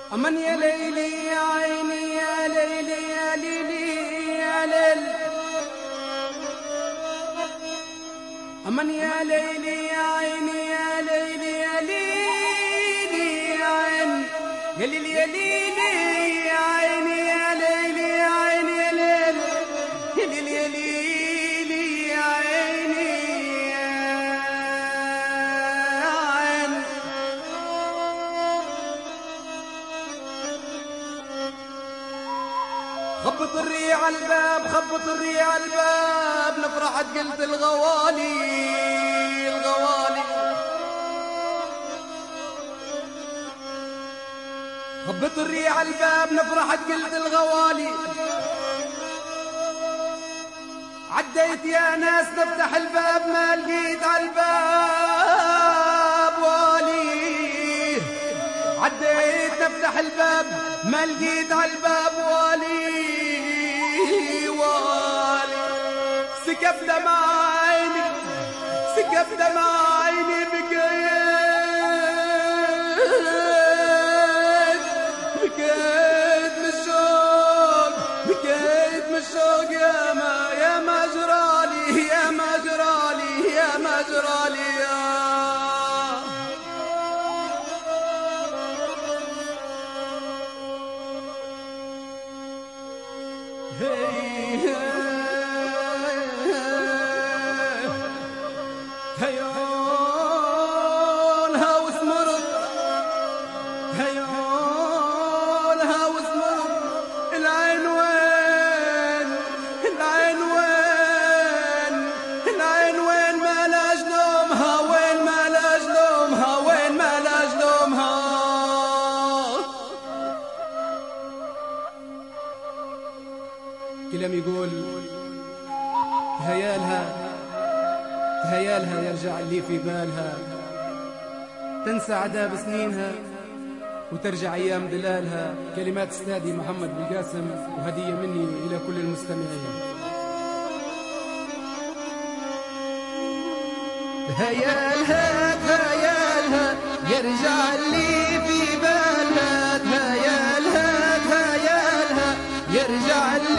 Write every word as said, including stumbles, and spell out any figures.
أمن يا ليلي يا عيني يا ليلي يا ليلي يا ليل. أمن يا ليلي يا عيني يا ليلي يا ليلي يا عين يا ليلي يا ليلي يا عيني يا ليلي يا عيني يا ليل يا ليلي يا ليلي يا عيني يا عين. خبط الريح على الباب خبط الريح على الباب نفرحت قلت الغوالي الغوالي. خبط الريح على الباب نفرحت قلت الغوالي. عديت يا ناس نفتح الباب ما لقيت على الباب والي. عديت نفتح الباب ما لقيت على الباب والي والي. سكب دمع عيني سكب دمع عيني بكيت بكيت من الشوق بكيت من الشوق يا ما يا ما جرالي يا ما جرالي يا ما جرالي يا هيولها وثمرت هيولها وثمرت. العين وين العين وين العين وين ما لاش لومها وين ما لاش لومها وين ما لاش لومها. كلام يقول تهيالها تهيالها يرجع اللي في بالها. تنسى عذاب سنينها وترجع أيام دلالها. كلمات أستاذي محمد بالقاسم وهدية مني إلى كل المستمعين. تهيالها تهيالها يرجع اللي في بالها. تهيالها تهيالها يرجع اللي